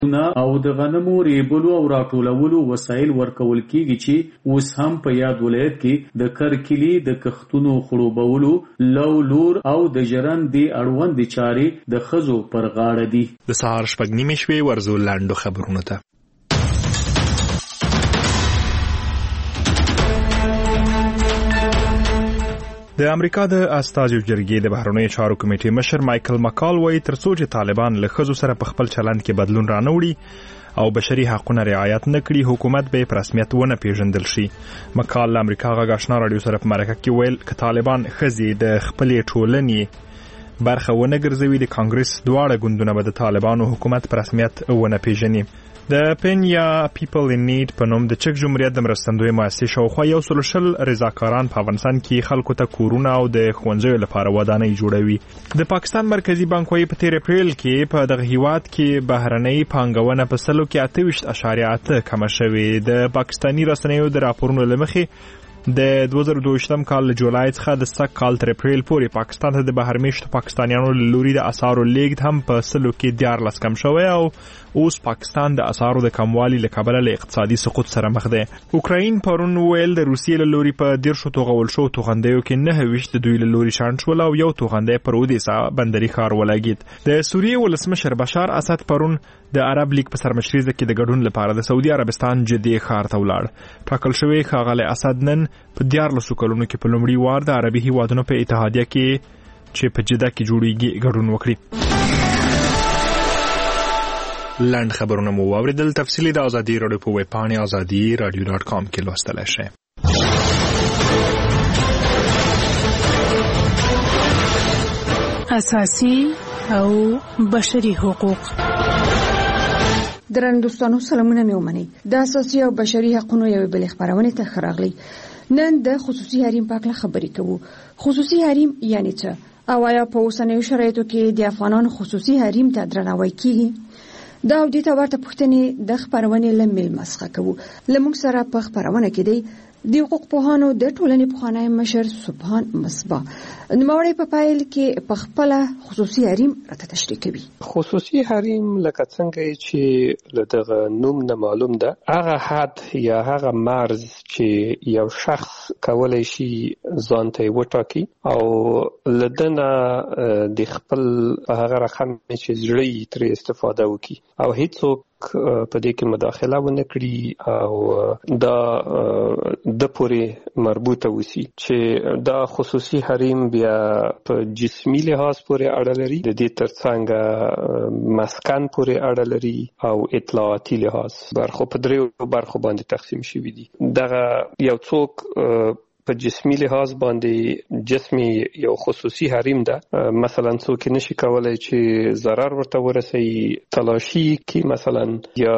او د غنمو ریبلو او راټولولو وسایل ورکول کیږي چې اوس هم په یاد ولایت کې د کرکلی د کښتونو خړوبولو لور او د ژرندې اړوند چارې د ښځو پر غاړه دي. د سهار 6:30 شوي ورزو لاندو خبرونه ته. د امریکا د استازو جرګې د بهرنیو چارو کمیټې مشر مایکل مکال وایي ترڅو چې طالبان له ښځو سره په خپل چلند کې بدلون رانوړي او بشري حقوقونه رعایت نکړي حکومت به په رسمیت ونه پیژندل شي. مکال له امریکا غږ آشنا رادیو سره په مرکه کې ویل ک طالبان ښځې د خپلې ټولنې برخه ونه ګرځوي د کانګرس دواړه ګوندونه به د طالبانو حکومت په رسمیت ونه پیژني. د پنیا پیپل ان نیډ په نوم د چک جمهوریت د مرستندوی مؤسسې شاوخوا 100 رضاکاران په افغانستان کې خلکو ته کورونه او د ښوونځیو لپاره ودانۍ جوړوي. د پاکستان مرکزی بانک وايي په 13 اپریل کې په دغه هیواد کې بهرنۍ پانګونه په سلو کې 28.8 کم شوې. د پاکستانی رسنیو د راپورونو لمخې د 2022 کال جولای څخه د سږ کال تر اپریل پورې پاکستان ته د بهرمېشتو پاکستانیانو لوري د اسعارو لیږد هم په سلو کې 14 کم شوی او اوس پاکستان د اسعارو د کموالي له کبله له اقتصادي سقوط سره مخ دی. اوکراین پرون ویل د روسیې له لوري په 10 توغول شو توغندیو کې 9 د دوی له لوري شانډ شول او یو توغندی پر اودیسا بندري ښار ولګید. د سوریې ولسمشر بشار اسد پرون د عرب لیگ په سرمشرۍ کې د ګډون لپاره د سعودي عربستان جدي ښار ته ولاړ. ټاکل شوی ښاغلی اسد نن په 14 کلونو کې په لومړي وار د عربي هیوادونو په اتحادیه کې چې په جده کې جوړیږي ګډون وکړي. لاند خبرونه مو واوریدل. تفصیلی د ازادي رادیو په ویب پاڼه azadi.radio.com کې لوستلی شئ. اساسي او بشري حقوق. درنو دوستانو سلامونه مې ومنئ. د اساسي او بشري حقوقو یو بل خبرونه ته خراغلی. نن د خصوصي حریم په اړه خبرې کوو. خصوصي حریم یعنی څه او آیا په اوسنیو شرایطو کې د افغانانو خصوصي حریم ته درناوی کیږي؟ دا او دې ته ورته پوښتنې د خبرونې له میل مسخه کوو. لمونږ سره په خبرونه کې دی د حقوق پوهانو د ټولنې پخوانی مشر سبحان مصباح. نوموړی په پایل کې په خپل خصوصي حریم راته تشریح کوي. خصوصي حریم لکه څنګه چې له دغه نوم نه معلوم ده هغه حد یا هغه مرز چې یو شخص کولای شي ځان ته وټاکي او لدنه د خپل هغه رقم چې زړی تر استفاده وکي او هیڅوک په دې کې مداخله ونه کړي او دا د پورې مربوطه وسی چې دا خصوصي حریم بیا په جسمي لحاظ پورې اړه لري د دې ترڅنګ مسکن پورې اړه لري او اطلاعاتي لحاظ برخو په دریو برخو باندې تقسیم شوی دي. دغه یو څوک په جسمي لحاظ باندې جسمي یو خصوصي حریم ده مثلا څوک نشي کولای چې ضرر ورته ورسي تلاشي کې مثلا یا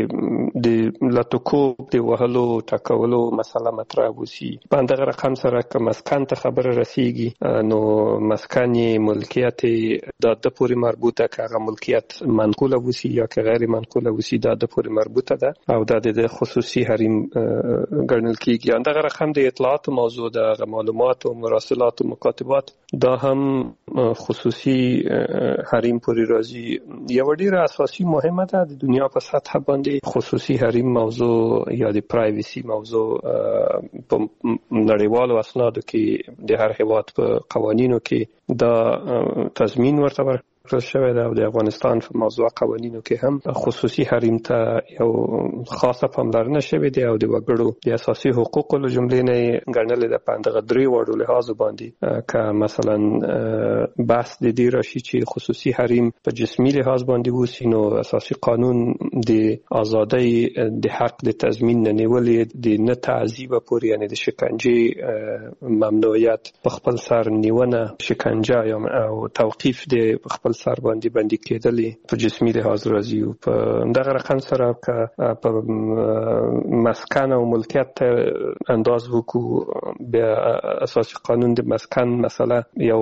د لاتوکوب د وهلو ټاکولو مسله مطرح وسی په دغه رقم سره که مسکن ته خبره رسیږي نو مسکن ملکیت د پورې مربوطه که ملکیت منقوله وسی یا که غیر منقوله وسی د پورې مربوطه ده او د خصوصي حریم ګڼل کیږي. دغه رقم د اطلاعات موضوع د معلومات او مراسلات او مکاتبات دا هم خصوصي حریم پورې راځي. یو ډیره اساسي مهمه ده د دنیا په سطح باندې خصوصي حریم موضوع یا د پرایویسی موضوع په نړیوالو اسنادو کې د هر هیواد په قوانینو کې دا تضمین ورته شوی ده او د افغانستان په موضوع قوانینو کې هم خصوصي حریم ته یو خاصه پاملرنه شوې ده او د وګړو د اساسي حقوقو له جملې نه ګڼل ده په دغه درې وړو لحاظ باندې که مثلا بحث د دې راشي چې خصوصي حریم په جسمي لحاظ باندې وسی نو اساسي قانون د ازادۍ د حق د تضمین نه نیولې د نه تعذیب پورې یعنی د شکنجه ممنوعیت په خپل سر نیونه شکنجه او توقیف د خپل سر باندې کېدلې په جسمي لحاظ راځي او په دغه رقم سره که په مسکن او ملکیت ته انداز وکړو بیا اساسي قانون د مسکن مسله یو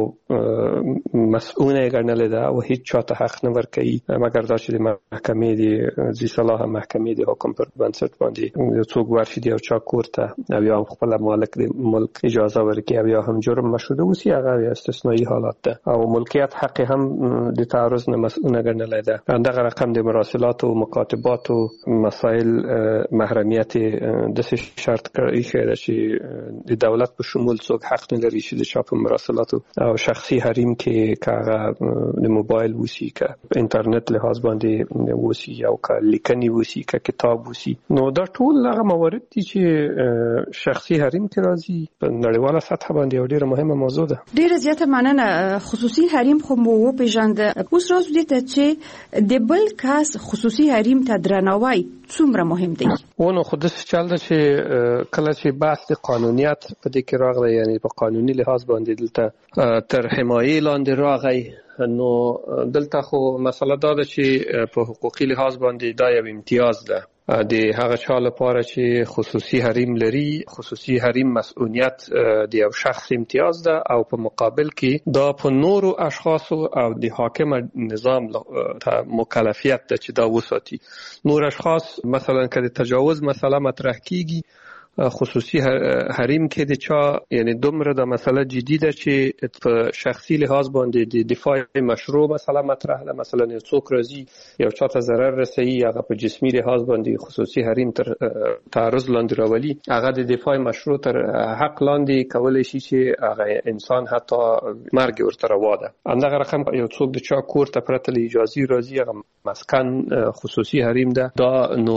مسؤونه ګڼل ده او هیڅ چاته حق نه ورکوي مګر دا چې د محکمې د ذی صلاح محکمې د حکم پر بنسټ باندې څوک ورشي دی او چا کوړه او یا خپل مالک د ملک اجازه ورکړي او یا هم جرم مشهود وسی هغه استثنایی حالات ده او ملکیت حق هم د تعرض نه مسؤله ګڼلای ده. دغه رقم د مراسلات او مکاتبات او مسائل محرمیت د شرط کړی شوی چې د دولت په شمول څوک حق نه لري چې د چا په مراسلات او شخصي حریم کې کاغه د موبایل وسی که انټرنیټ لحاظ باندې وسی او که لیکنی وسی که کتاب وسی. نو دا ټول هغه موارد دي چې شخصي حریم کې راځي په نړیواله سطح باندې یو ډیره مهمه موضوع ده. ډیره زیاته مننه. خصوصي حریم خو مو وپېژاند. اوس راځو دې ته چې د بل کس خصوصي حریم ته درناوی څومره مهم دی. ونه خو د چل ده چې کله چې بحث د قانونیت په دې کې راغلی، یعنی په قانوني لحاظ باندې دلته تر حمایې لاندې راغی، نو دلته خو مسله دا ده چې په حقوقي لحاظ باندې دا یو امتیاز ده د هغه چا لپاره چې خصوصي حریم لري. خصوصي حریم مسؤلیت د یو شخص امتیاز ده او په مقابل کې دا په نورو اشخاصو او د حاکم نظام ته مکلفیت ده چې دا وساتي. نور اشخاص مثلا که د تجاوز مسله مطرح کیږي، خصوصي حریم کې د چا یعنی دومره د مسله جدي ده چې په شخصي لحاظ باندې د دفاع مشروع مسله مطرح ده. مثلا یو څوک راځي یو چاته ضرر رسوي، هغه په جسمي لحاظ باندې خصوصي حریم تر تعرض لاندې راولي، هغه د دفاع مشروع تر حق لاندې کولای شي چې هغه انسان حتی مرګ ورته روا ده. همدغه رقم یو څوک د چا کور ته پرته له اجازې راځي، هغه مسکن خصوصي حریم ده. دا نو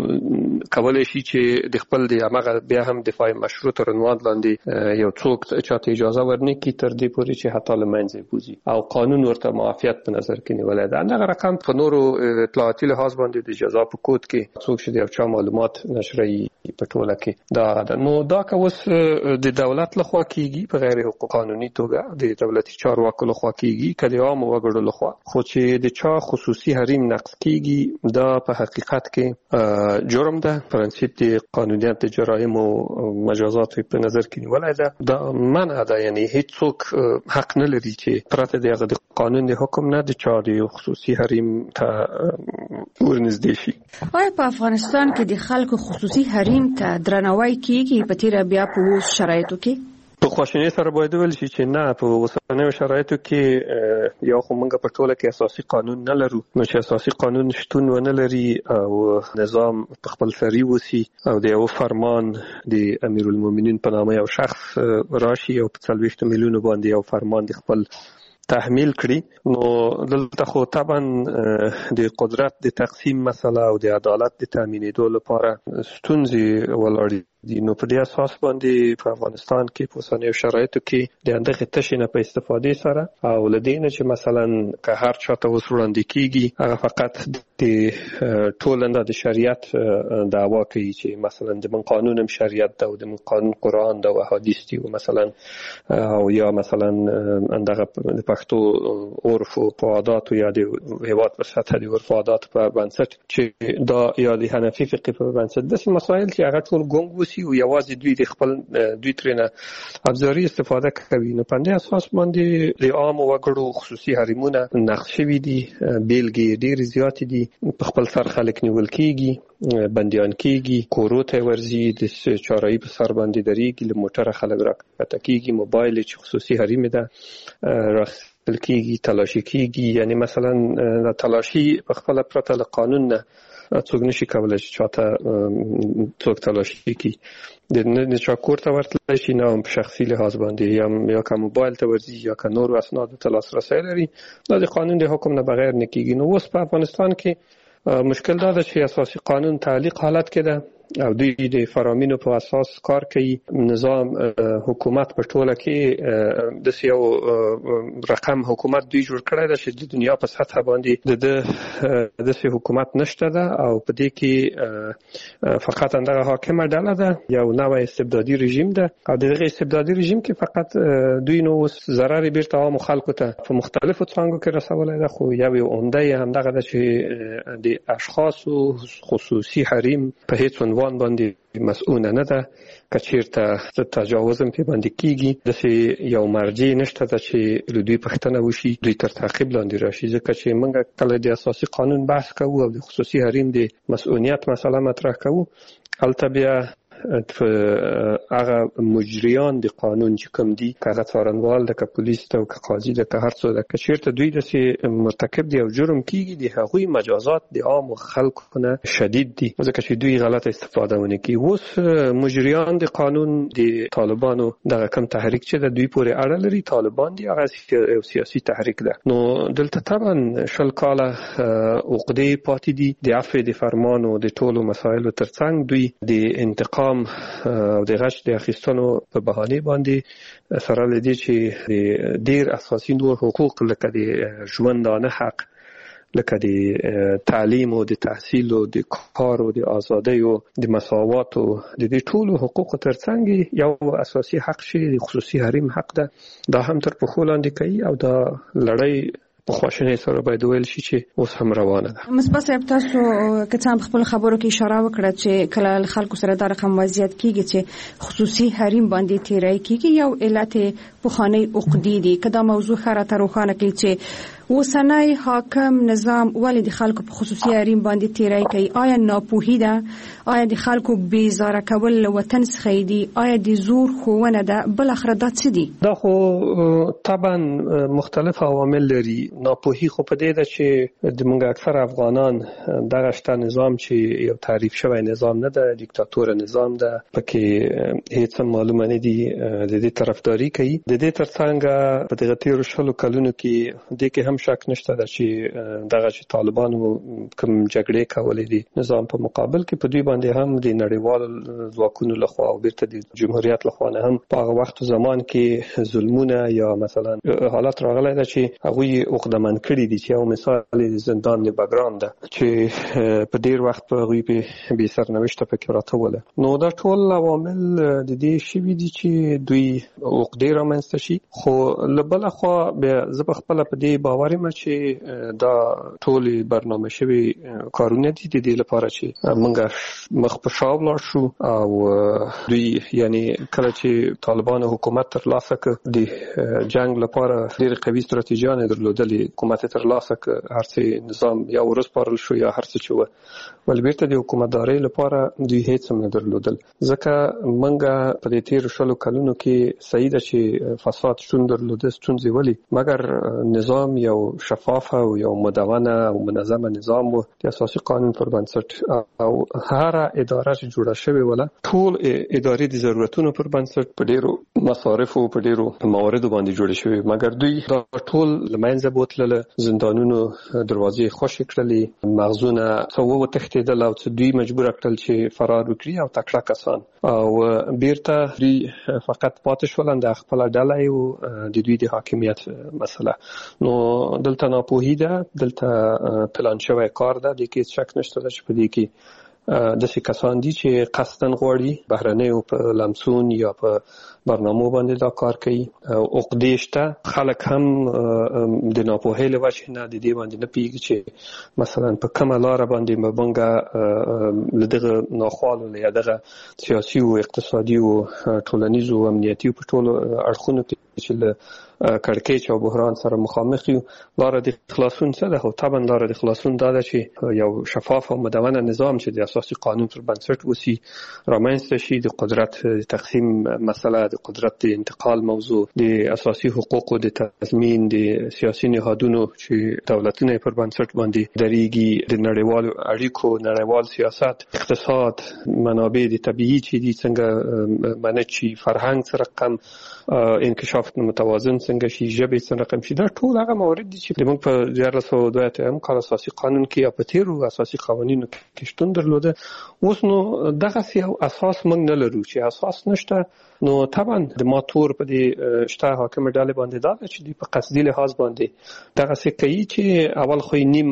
کولای شي چې د خپل د بیا هم دفاع مشروع تر عنوان لاندې یو څوک چاته اجازه ورنکړي تر دې پورې چې حتی له منځه بوځي او قانون ورته معافیت په نظر کې نیولی ده. همدغه رقم په نورو اطلاعاتي لحاظ باندې د جزا په کود کې څوک چې د یو چا معلومات نشروي په ټوله کې دا ده. نو دا که اوس د دولت لخوا کیږي په غیر حقوق قانوني توګه، د دولتي چارواکو لخوا کیږي که د عامو وګړو لخوا، خو چې د چا خصوصي حریم نقض کیږي دا په حقیقت کې جرم ده. پرنسیپ د قانونیت د جرایم او مجازات په نظر کې نیولای ده. دا منع ده، یعنی هیڅ څوک حق نه لري چې پرته د هغه د قانون د حکم نه د چا د خصوصي حریم ته ورنږدې شي. آیا په افغانستان کې د خلکو خصوصي حریم ته درناوی کیږي په تیره بیا په اوس شرایطو کې؟ په خواشینۍ سره باید وویل شي چې نه، په اوسنیو شرایطو کې یا خو موږ په ټوله کې اساسي قانون نه لرو، نو چې اساسي قانون شتون ونه لري او نظام په خپل سري وسی او د یو فرمان د امیرالمؤمنین په نامه یو شخص راشي او په 40 میلیونو باندې یو فرمان د خپل تحمیل کړي، نو دلته خو طبعا د قدرت د تقسیم مسله او د عدالت د تامینېدو لپاره ستونزې ولاړې دي. نو په دې اساس باندې په افغانستان کې په اوسنیو شرایطو کې د همدغې تشې نه په استفادې سره او له دې نه چې مثلا که هر چاته اوس وړاندې کېږي هغه فقط د ټولنه د شریعت دعوا کوي چې مثلا د من قانون هم شریعت ده او د من قانون قرآن ده او احادیث دي مثلا، او یا مثلا اندغه د پښتو عرف او عادات یا د هیواد په سطح د عرف او عادات په بنسټ چې دا یا د حنفي فقه په بنسټ داسې مسایل چې هغه ټول ګونګ او یوازې دوی د خپل دوی ترنه ابزاري استفاده کوي. نو په دې اساس باندې د عام وګړو خصوصي حریمونه نقض شوي دي، بیلګې ډېرې زیاتې دي. په خپل سر خلک نیول کېږي، بندیان کېږي، کورو ته ورځي، د چارایي په سر باندې درېږي، له موټره خلک راکښته کېږي، موبایل چې خصوصي حریم ده راخیستل کېږي، تلاشي کېږي. یعنی مثلا تلاشي په خپله پرته له قانون نه څوک نشي کولای چې چاته څوک تلاشي کړي. د چا کور ته ورتلی شي نه هم په شخصي لحاظ باندې یا که موبایل ته ورځي یا که نورو اسنادو ته لاسرسی لري، دا د قانون د حکم نه بغیر نه کېږي. نو اوس په افغانستان کې مشکل دا ده چې اساسي قانون تعلیق حالت کې ده او دوی د فرامینو په اساس کار کوي. نظام حکومت په ټوله کې د یو رقم حکومت دوی جوړ کړی ده چې د دنیا په سطح باندې د حکومت نشته ده او په دې کې فقط اندغه حاکمه ډله ده، یو نوع استبدادي رژیم ده او دغه استبدادي رژیم کې فقط دوی نو ضرر بیرته عام خلکو ته په مختلفو څانګو کې رسولی ده. خو یو عمده همدغه ده چې د اشخاصو خصوصي حریم په هیڅ عنوان باندې مسؤونه نه ده. که چیرته تجاوز هم پې باندې کېږي داسې یو مرجع نشته ده چې له دوی پوښتنه وشي، دوی تر تعقیب لاندې راشي. ځکه چې موږ کله د اساسي قانون بحث کوو او د خصوصي حریم د مسؤلیت مسله مطرح کوو، هلته بیا هغه مجریان د قانون چې کوم دي هغه څارنوال د پولیس ته او قاضي د هر څو د کچیرته دوی د مرتکب دی او جرم کیږي د هغوی مجازات د عام خلکو نه شدید دي ځکه چې دوی غلط استفاده ونه کوي. اوس مجریان د قانون د طالبانو دغه کم تحریک چې د دوی پورې اړه لري طالبان دي هغه سیاسي تحریک ده. نو دلته طبعا شل کاله عقدې پاتې دي د عفو د فرمان او د ټولو مسایلو ترڅنګ دوی د انتقام او د غش د اخیستلو په بهانه باندې سره لدی چې ډیر اساسي نور حقوق لکه د ژوندانه حق لکه د تعلیم او د تحصیل او د کار او د ازادۍ او د مساوات او د دې ټولو حقوق ترڅنګ یو اساسي حق شي د خصوصي حریم حق ده دا هم تر پخو لاندې کوي او دا لړۍ په خواشینۍ سره باید ویل شي چې اوس هم روانه ده. مصباح صاحب تاسو که څه خپل خبرو کې اشاره وکړه چې کله خلکو سره دا رقم وضعیت کیږي چې خصوصي حریم باندې تیرای کیږي یو علت پخوانی عقدې دي که دا موضوع خره ته روښانه کړي چې اوسنی حاکم نظام ولې د خلکو په خصوصي حریم باندې تیرای کوي؟ آیا ناپوهي ده؟ آیا د خلکو بیزاره کول له وطن څخه دي؟ آیا د زور ښوونه ده؟ بل اخر دا څه دي؟ دا خو طبعا مختلف عوامل لري. ناپوهي خو په دې ده چې د موږ اکثر افغانان دغه شته نظام چې یو تعریف شوی نظام نه ده، دیکتاتور نظام ده، پکې هیڅ معلومه نه دي د دې طرفداري کوي. د دې ترڅنګ په دغه تیرو شلو کلونو کې د کې هم شک نشته ده چې دغه چې طالبانو کوم جګړې کولې دي نظام په مقابل کې په دوی باندې هم د نړیوال ځواکونو لخوا او بیرته د جمهوریت لخوا نه هم په هغه وخت زمان کې ظلمونه یا مثلا حالات راغلی ده چې هغوی عقدمن کړي دي. چې یو مثال د زندان د بګرام ده چې په ډیر وخت په هغوی بې سرنوشته پکې راته وله. نو دا ټول عوامل د دې شوي دي چې دوی عقدې رامنځته شي. خو له بله خوا بیا زه په خپله په دې باور یم چې دا ټولې برنامه شوي کارونه دي د دې لپاره چې موږ مخ په شا ولاړ شو او دوی یعنی کله چې طالبانو حکومت ترلاسه کړ د جنگ لپاره ډېرې قوي ستراتیژیانې درلودلې. حکومت ترلاسه کړ هر څه نظام یا ورسپارل شو یا هر څه چې وه ول بیرته د حکومتدارۍ لپاره دوی هیڅ هم نه درلودل. ځکه موږ په دې تېرو شلو کلونو کې صحیح ده چې فساد شتون درلوده ستونزې ولې مګر نظام یو شفاف او یو مدونه او منظمه نظام و د اساسي قانون پر بنسټ او هر اداره چې جوړه شوې وله ټول ادارې د ضرورتونو پر بنسټ په ډیرو مصارفو په ډیرو مواردو باندې جوړې شوې مګر دوی دا ټول لمنځه بوتلله. زندانونو دروازې خوشې کړلې، مغزونه څه وتښتېدل او څه دوی مجبور کړل چې فرار وکړي او تکړه کسان او بیرته دوی فقط پاتې شول د خپله ډله او د دوی د حاکمیت مسله. نو دلته ناپوهي ده، دلته پلان شوی کار ده، د کې شک نشته چې په دې کې داسې کسان دي چې قصداً غواړي بهرنیو په لمسون یا په برنامو باندې دا کار کوي. عقدې شته، خلک هم د ناپوهۍ له وجې نه د دې باندې نه پوهېږي چې مثلا په کومه لاره باندې به موږ له دغه ناخوالو یا دغه سیاسي او اقتصادي او ټولنیزو او امنیتي په ټولو اړخونو کې چې له کړکېچ او بحران سره مخامخ یو لاره د خلاصون څه ده؟ خو طبعا لاره د خلاصون دا ده چې یو شفاف او مدونه نظام چې د اساسي قانون پر بنسټ وسی رامنځته شي، د قدرت تقسیم مسله، د قدرت د انتقال موضوع، د اساسي حقوقو د تضمین، د سیاسي نهادونو چې دولتونه پر بنسټ باندې درېږي، د نړیوالو اړیکو، نړیوال سیاست، اقتصاد، منابع د طبیعي چې دي څنګه منځ شي، فرهنګ سره کم انکشاف متوازن څنګه شي، ژبې څنګه رقم شي. دا ټول هغه موارد دي چې موږ په 1992 کال اساسي قانون کې یا په تیرو اساسي قوانینو کې شتون درلوده. اوس نو دغه یو اساس موږ نه لرو. چې اساس نشته نو طبعا د ماتور په دې شته حاکم ډلې باندې دا چې دی په قصدي لحاظ باندې دغه څه کوي چې اول خو نیم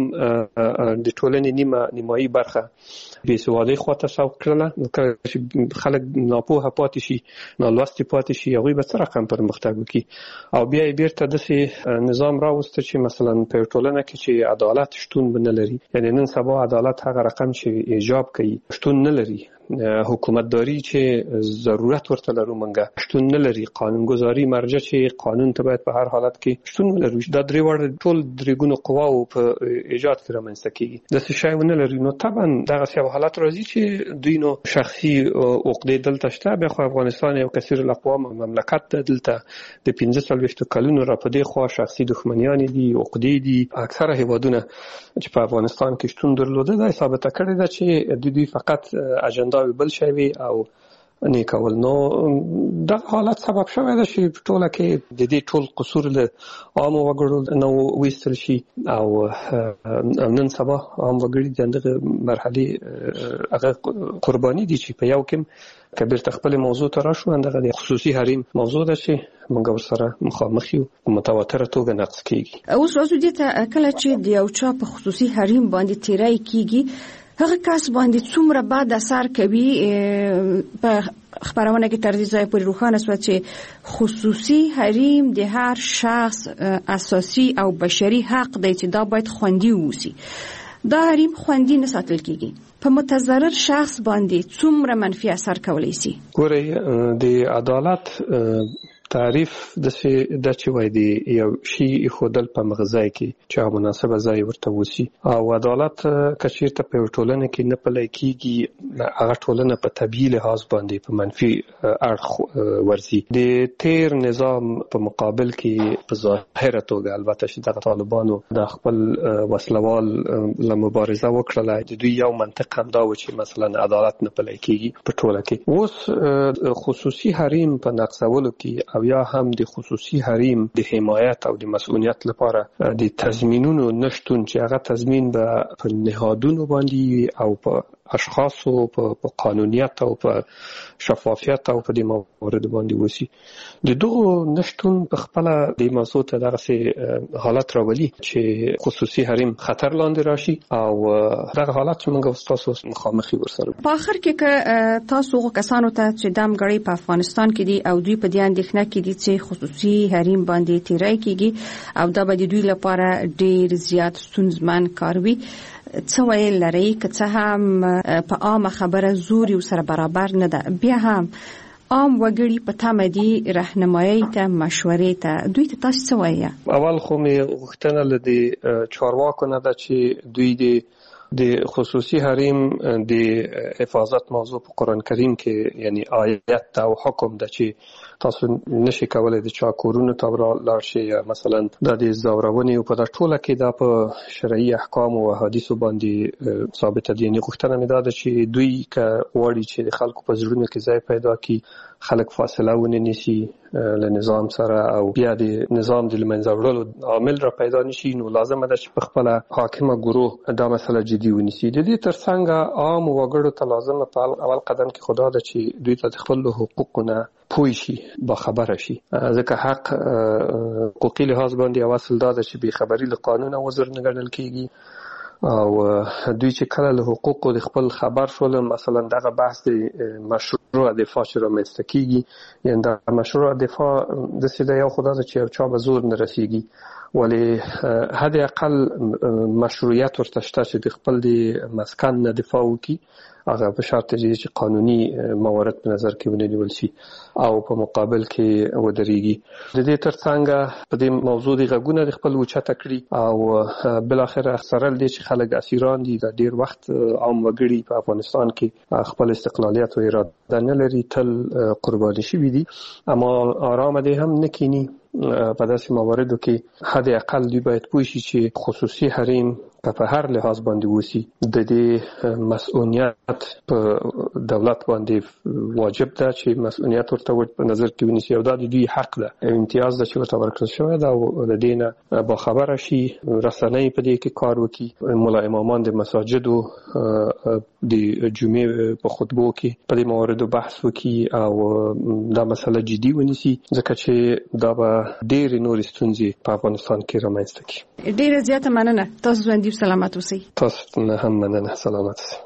د ټولنې نیمایي برخه بې سوادۍ خواته سوق کړله. نو کله چې خلک ناپوهه پاتې شي، نالوستي پاتې شي، هغوی به څه رقم پرمختګ وکړي او بیا یې بیرته داسې نظام راوسته چې مثلا په ټولنه کې چې عدالت شتون نه لري. یعنی نن سبا عدالت هغه رقم چې ایجاب کوي شتون نه لري. حکومتداري چې ضرورت ورته لرو منګه شتون نه لري. قانونګذاري مرجع چې قانون ته باید په هر حالت کې شتون ولري. دا درې وړ ټول درې ګونو قواو په ایجاد کې رامنځته کیږي. د څه شی ونه لري نو طبعا دغه څه حالت راځي چې دوی نو شخصي عقدې دلته شته. بیا خو افغانستان یو کثیر الاقوام مملکت دلته د 45 کلونو را پدې خو شخصي دښمنیان دي، عقدې دي. اکثره هیوادونه چې په افغانستان کې شتون درلوده دا ثابت کړی ده چې دوی فقط اجنډا بل شي وي او نه کول. نو دا حالت سبب شوی ده چې ټوله کې د دې ټول قصور له عام وګړو نو وستل شي او نن سبا عام وګړي دغه مرحله هغه قرباني دي چې په یو کې کبیر تخپل موضوع ته راشو. اندغه د خصوصي حریم موضوع ده چې موږ ورسره مخامخ یو متواتر توګه نقص کیږي. اوس راځو دې ته کله چې د یو چا په خصوصي حریم باندې تیرای کیږي هغه کس باندې څومره بعد اثر کوي. په خبرونه کې تر دې ځای پورې روښانه شو چې خصوصي حریم د هر شخص اساسي او بشري حق دی چې دا باید خوندي ووسی. دا حریم خوندي نه ساتل کیږي. په متضرر شخص باندې څومره منفي اثر کولی شي. ګورئ د عدالت تعریف د چې وای دی یو شی خودل په مغزای کې چې مناسبه ځای ورته وسی او عدالت کچیرته په ټولنه کې نه پلي کیږي هغه ټولنه په طبيعي لحاظ باندې په منفي اړخ ورزي. د تیر نظام په مقابل کې په ظاهره توګه البته چې د طالبانو د خپل وسلوال له مبارزه وکړه د دوی یو منطق هم دا و چې مثلا عدالت نه پلي کیږي په ټوله کې. اوس خصوصي حریم په نقصولو کې او یا هم د خصوصي حریم د حمایت او د مسؤلیت لپاره د تضمینونو نشتون چې هغه تضمین به په نهادونو باندې او په اشخاصو په قانونیت او په شفافیت او په دې موارد باندې وسی. د دغه نشتون په خپل د موضوع ته دغه حالت راولي چې خصوصي حریم خطر لاندې راشي او دغه حالت چې موږ تاسو مخامخي ورسره. په اخر کې تاسو کسانو ته چې دم غړي په افغانستان کې دي او دوی په دې اندېښنه کې دي چې خصوصي حریم باندې تیرای کیږي او دا به دوی لپاره ډیر زیات ستونزمن کار وي. څه ویل لري که څه هم په عامه خبره زوري سره برابر نه ده بیا هم عام وګړي په تمه دي راهنمایي ته مشورې ته دوی ته تاسو څه وایي؟ اول خو مې غوښتنه لدی چارواکو نه ده چې دوی د خصوصي حریم د حفاظت موضوع په قرآن کریم کې یعنی آیت او حکم ده چې تاسو نشي کولای د چا کورونو ته لاړ شئ یا مثلا د زورونې په د ټوله کې د په شرعي احکام او احادیث باندې ثابت دي. نه غوښتنه مې ده چې دوی ک وړي چې د خلکو په زړونو کې ځای پیدا کړي، خلک فاصله ونیسي له نظام سره او بیا د نظام د لمنځه وړلو عامل را پیدا نشي. نو لازم ده چې په خپل حاکمه ګروه دا مسله جدي ونیسي. د دې ترڅنګ عام وګړو ته لازم په اول قدم کې خدا ده چې دوی ته خپل حقوقونه پوه شي، با خبره شي. ځکه حق حقوقي لحاظ باندې اصل دا ده چې بې خبري له قانون وزر نه ګڼل کیږي او دوی چې کله له حقوقو د خپل خبر شول مثلا دغه بحث د مشروع دفاع چې رامنځته کیږي یعنی د مشروع دفاع د سیده یو خدا چې چا به زور نه رسیږي ولی حد اقل مشروعیت ورته شته چې د خپل د مسکن نه دفاع وکړي هغه په شرط چې قانوني موارد په نظر کې ونیول شي او په مقابل کې ودرېږي. د دې ترڅنګ په دې موضوع د غږونه د خپل وچته کړی او بل اخر سره د چې خلک اسیران دي د ډیر وخت عام وګړي په افغانستان کې خپل استقلالیت او اراده نه لري، تل قرباني شوي دي. اما آرام دي هم نکینی په داسې مواردو کې حد اقل دوی باید پوه شي چې خصوصي حریم په هر لحاظ باندې وسی د دې مسؤلیت په دولت باندې واجب ده چې مسؤلیت ورته په نظر کې ونیسي او دا د دوی حق ده، امتیاز ده چې ورته ورکړل شوی ده او د دې نه با خبره شي، رسنۍ په دې کې کار وکړي، مولا امامان د مساجدو د جمعې په خطبو کې په دې مواردو بحث وکړي او دا مسله جدي ونیسي ځکه چې دا به ډېرې نورې ستونزې په افغانستان کې رامنځته کړي. ډېره زیاته مننه. تاسو ژوندي سلامت اوسئ. تاسو نه هم مننه. سلامت اوسئ.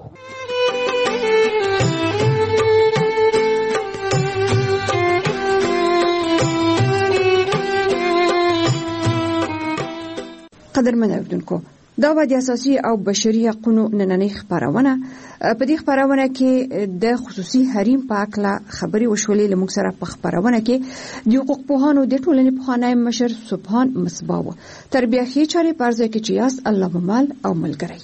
قدرمن اوریدونکو، دا به د اساسي او بشري حقوقو نننۍ خبرونه په دې خبرونه کې د خصوصي حریم په اړه خبري وشولې لموږ سره په خبرونه کې د حقوق پوهانو د ټولنې پخوانی مشر سبحان مصباح تربیحي چارې پرځای کې چې یاست الله ممال او ملګری.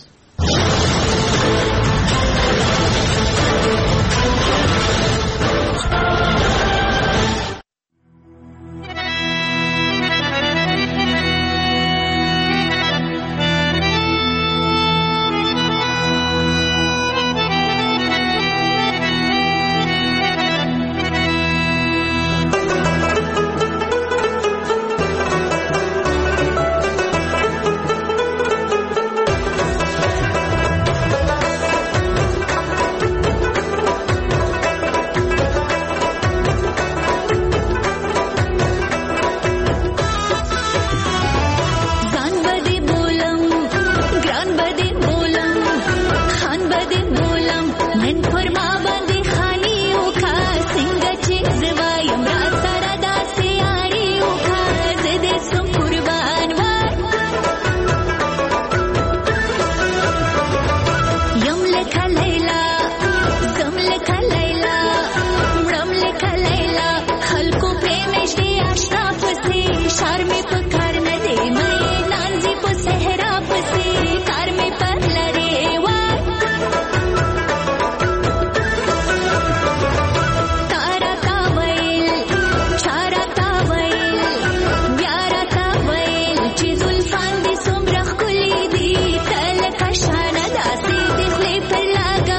Shana da se dekhle par laga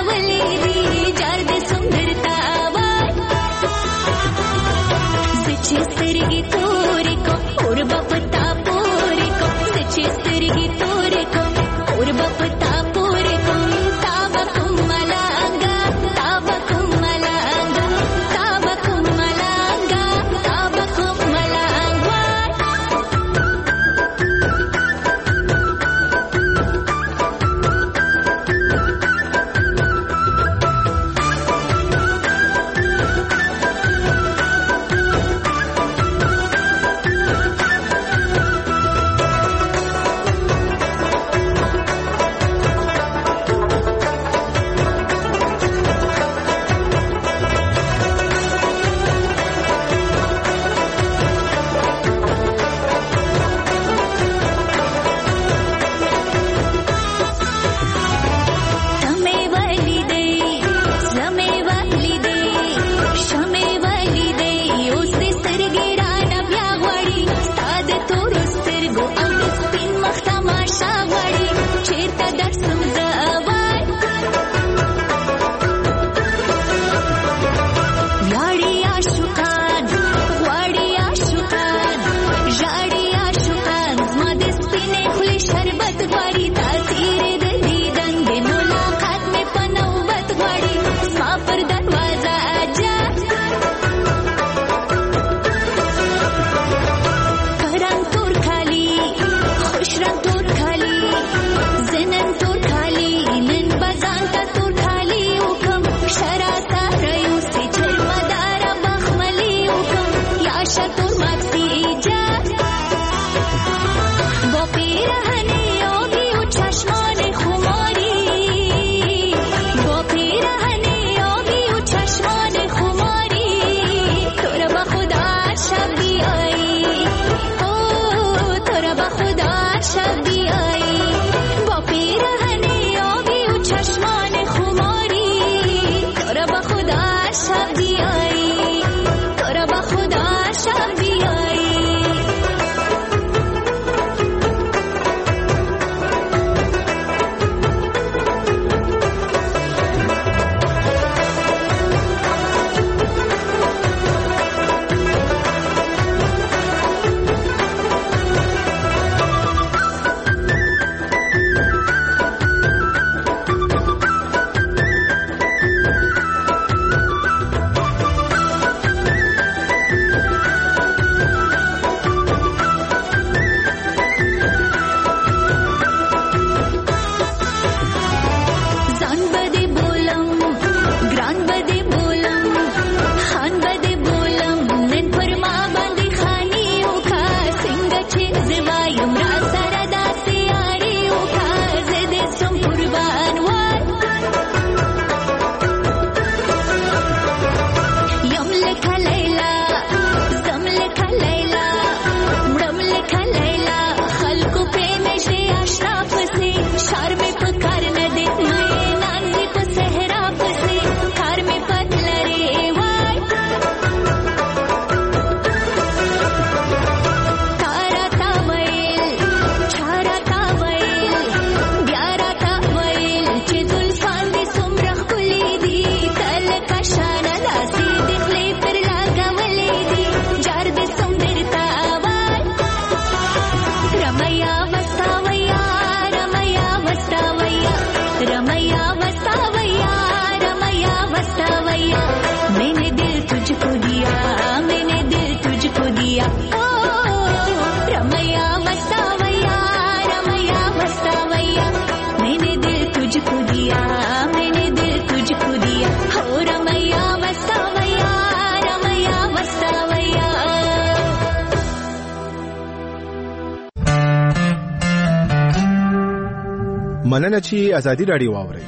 مننه چې ازادي راډیو واورئ.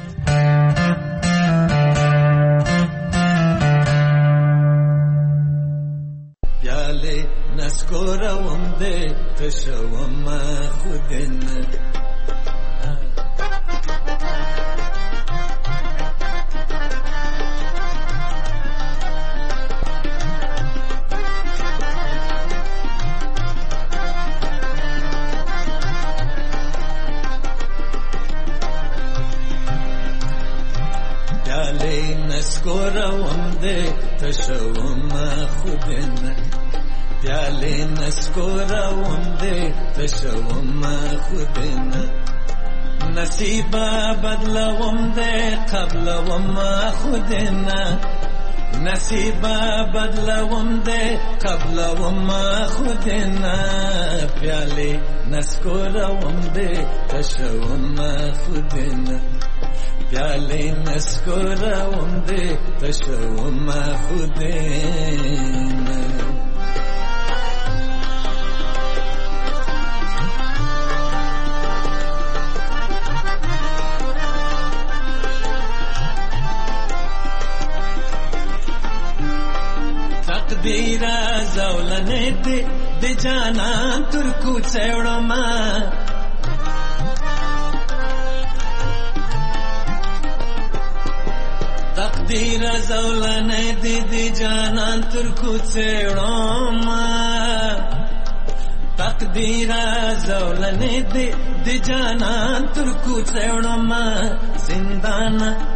پیاله نسکورم ده تشوم خودن نسکورم ده تشوم خودن پیاله نسکورم ده تشوم خودن نصیبا بدلوم ده قبلوم خودن نصیبا بدلوم ده قبلوم خودن پیاله نسکورم ده تشوم خودن پیاله نسکورم ده تشوم خودن تقدیر زولنه ده جانان ترکو چوڑم تقدیر زولنه دی جانان ترکو چوڑم تقدیر زولنه دی جانان ترکو چوڑم زندان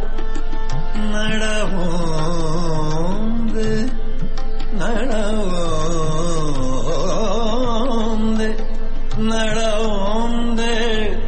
نڑاوم ده نڑاوم ده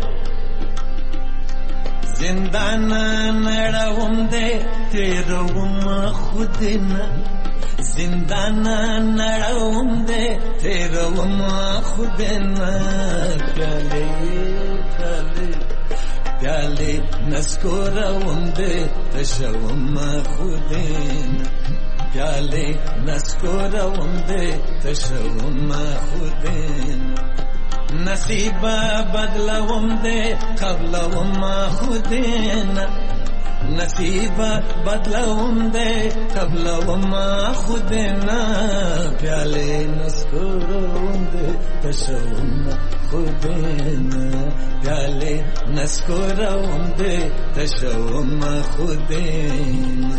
زندان نڑاوم ده تیروم خودنا زندان نڑاوم ده تیروم خودنا پیاله پیاله پیاله نسکورم ده تشوم خودنا پیاله نسکورم ده تشوم خودن نصیبا بدلوم ده قبلوم خودن نصیبا بدلوم ده قبلوم خودن پیاله نسکورم ده تشوم خودن پیاله نسکورم ده تشوم خودن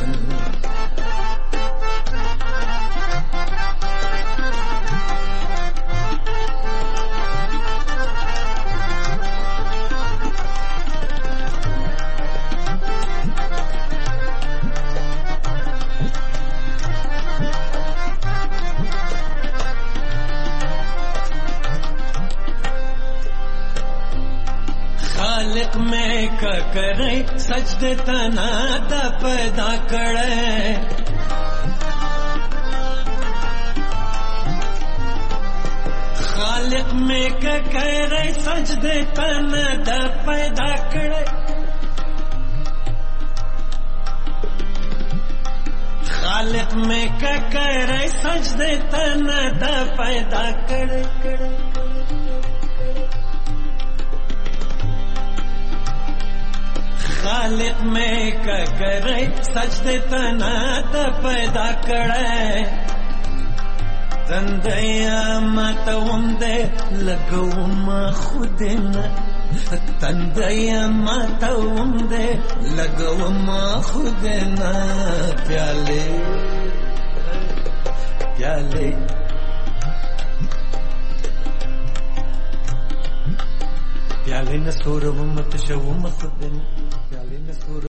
خالق میں کا کرے سجدے تنا دا پیدا کرے خالق میں کا کرے سجدے تنا دا پیدا کرے خالق میں کا کرے سجدے تنا دا پیدا کرے خالق میں کا کرے سجدے تنا دا پیدا کرے تندیا ماتوم دے لگوم خودنا تندیا ماتوم دے لگوم خودنا پیالے پیالے پیالے نسکورم تشوم خودنا پیالے نسکورم